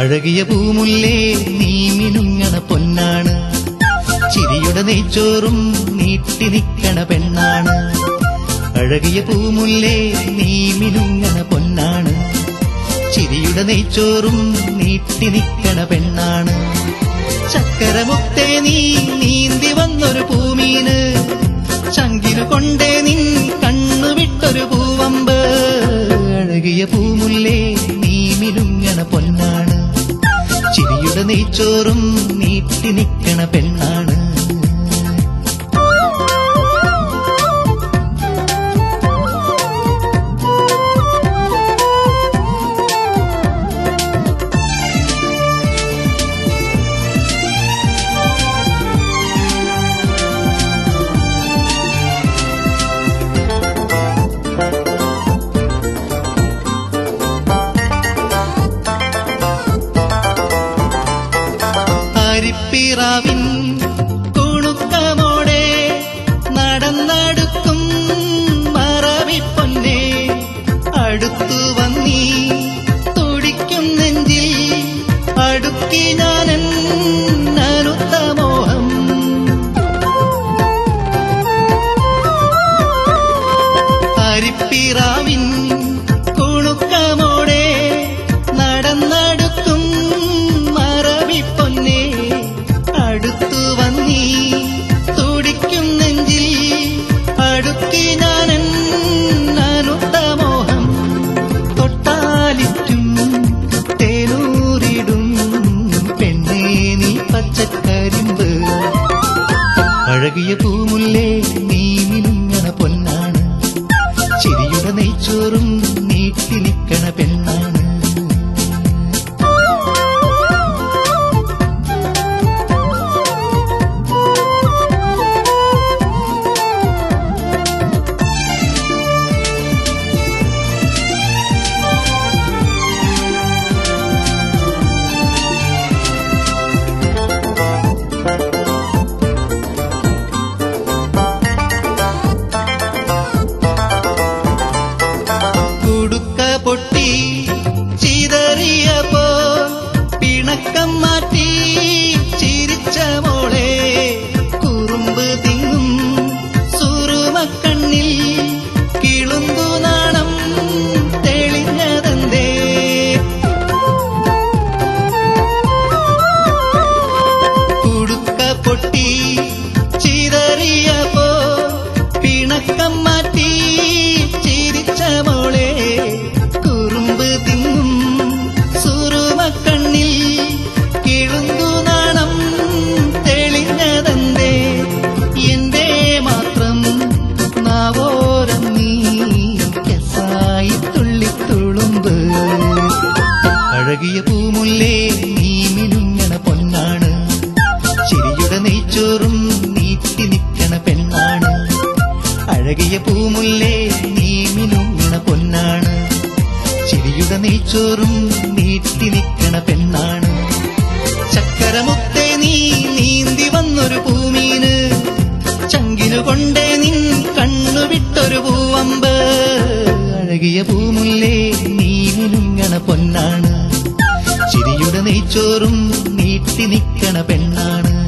അഴകിയ പൂമുല്ലേ നീ മിനുങ്ങണ പൊന്നാണ്, ചിരിയുടെ നെയ്ച്ചോറും നീട്ടി നിക്കണ പെണ്ണാണ്. അഴകിയ പൂമുല്ലേ നീ മിനുങ്ങണ പൊന്നാണ്, ചിരിയുടെ നെയ്ച്ചോറും നീട്ടി നിക്കണ പെണ്ണാണ്. ചക്കരമുത്തേ നീ നീന്തി വന്നൊരു പൂമീന്, ചങ്കിനു കൊണ്ടേ നിൻ കണ്ണുവിട്ടൊരു പൂവമ്പ്. അഴകിയ പൂമുല്ലേ നീ മിനുങ്ങണ പൊന്നാണ്, ചിരിയുടെ നെയ്ച്ചോറും നീട്ടി നിക്കണ പെണ്ണാണ്. ിൻ കുണുക്കമോടെ നടന്നടുക്കും മറവിപ്പൊന്നെ, അടുത്തു വന്നീ തുടിക്കും നെഞ്ചിൽ അടുക്കി ഞാനൻ നനുത്ത മോഹം. ഹരിപ്പിറാവിൻ കുണുക്കമോടെ നടന്നടുക്കും മറവിപ്പൊന്നെ, അടുത്തു വന്നീ തുടിക്കും നെഞ്ചിൽ അടുക്കി ഞാനൻ നനുത്ത മോഹം. തൊട്ടാലിറ്റും തേനൂറിടും പെണ്ണേ നീ പച്ചക്കരിമ്പ്. അഴകിയ പൂമുല്ലേ നീ മിനുങ്ങണ പൊന്നാണ്, ചിരിയുടെ നെയ്ച്ചോറും നീട്ടി നിക്കണ പെണ്ണാണ്. പൊട്ടി ചിതറിയപ്പോ പിണക്കം മാറ്റി ചിരിച്ച മോളെ, കുറുമ്പ് തിങ്ങും സുറുമക്കണ്ണിൽ കിളുന്തു നാണം തെളിഞ്ഞതെന്തേ. കുടുക്ക പൊട്ടി ചിതറിയപ്പോ പിണക്കം മാറ്റി ചിരിച്ച മോളെ, കുറുമ്പ് തിങ്ങും സുറുമക്കണ്ണിൽ കിളുന്തു നാണം തെളിഞ്ഞതെന്തേ. എന്റെ മാത്രം നാവോരം നീ കെസായി തുള്ളിത്തുളുമ്പ്. അഴകിയ പൂമുല്ലേ നീ മിനുങ്ങണ പൊന്നാണ്, ചിരിയുടെ നെയ്ച്ചോറും നീട്ടി നിക്കണ പെണ്ണാണ്. അഴകിയ പൂമുല്ലേ നീ മിനുങ്ങണ പൊന്നാണ്, ചിരിയുടെ നെയ്ച്ചോറും നീട്ടി നിക്കണ പെണ്ണാണ്. ചക്കരമുത്തേ നീ നീന്തി വന്നൊരു പൂമീന്, ചങ്കിനു കൊണ്ടേ നിൻ കണ്ണുവിട്ടൊരു പൂവമ്പ്. അഴകിയ പൂമുല്ലേ നീ മിനുങ്ങണ പൊന്നാണ്, ചിരിയുടെ നെയ്ച്ചോറും നീട്ടി നിക്കണ പെണ്ണാണ്.